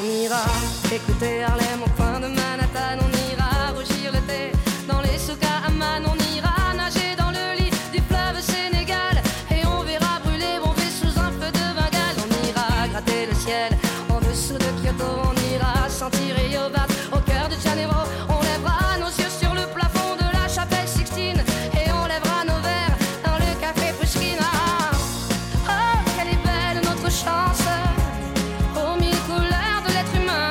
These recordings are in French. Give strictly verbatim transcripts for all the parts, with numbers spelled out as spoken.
ira écouter Harlem au coin de Manhattan. On ira rougir le thé dans les souks à Amman. On ira nager dans le lit du fleuve Sénégal. Et on verra brûler bomber sous un feu de Bengale. On ira gratter le ciel en dessous de Kyoto. On ira sentir Rio Bat au cœur de Janeiro. On lèvera nos yeux sur le plafond de la chapelle Sixtine. Et on lèvera nos verres dans le café Pushkin. Ah, oh, quelle est belle notre chance, aux mille couleurs de l'être humain,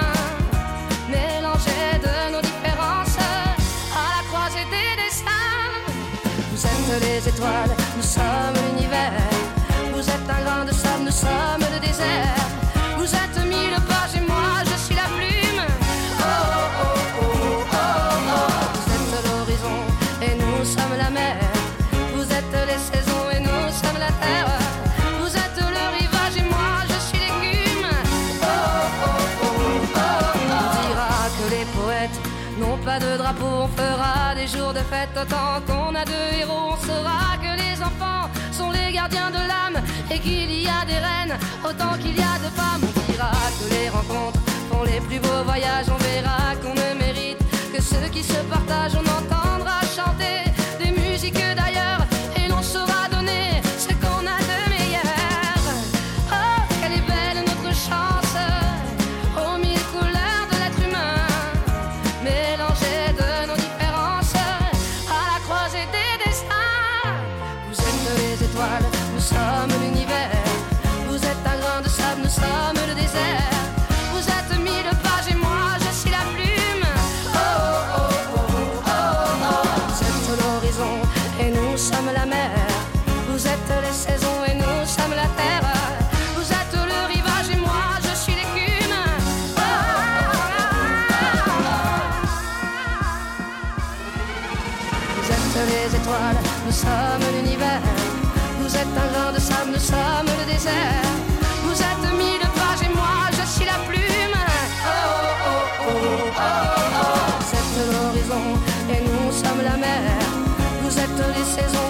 mélangées de nos différences, à la croisée des destins. Vous êtes les étoiles, nous sommes l'univers. Vous êtes un grain de sable, nous sommes le désert. Vous êtes mille pages et moi je suis la plume. Oh oh oh oh oh oh. Vous êtes l'horizon et nous sommes la mer. Vous êtes les saisons et nous sommes la terre. Vous êtes le rivage et moi je suis l'écume. Oh oh oh oh oh. On dira que les poètes n'ont pas de drapeau. On fera des jours de fête autant qu'on a de héros. On saura que les enfants sont les gardiens de l'âme et qu'il y a des reines autant qu'il y a de femmes. On dira que les rencontres font les plus beaux voyages. On verra qu'on ne mérite que ceux qui se partagent. On entendra chanter des musiques d'ailleurs et l'on saura donner ce qu'on a de meilleur. Oh, quelle est belle notre chance, aux mille couleurs de l'être humain, mélangées de nos différences, à la croisée des destins. Vous êtes les étoiles, nous sommes l'univers. Vous êtes un grain de sable, nous sommes le désert. Vous êtes mille pages et moi je suis la plume. Oh oh oh oh oh oh. Vous êtes l'horizon et nous sommes la mer. Vous êtes les saisons et nous sommes la terre. Vous êtes le rivage et moi je suis l'écume. Oh, oh, oh, oh. Vous êtes les étoiles, nous sommes l'univers. Vous êtes un grain de sable, nous sommes le désert. Vous êtes mille pages et moi je suis la plume. Oh oh oh oh oh oh. Vous êtes l'horizon et nous sommes la mer. Vous êtes les saisons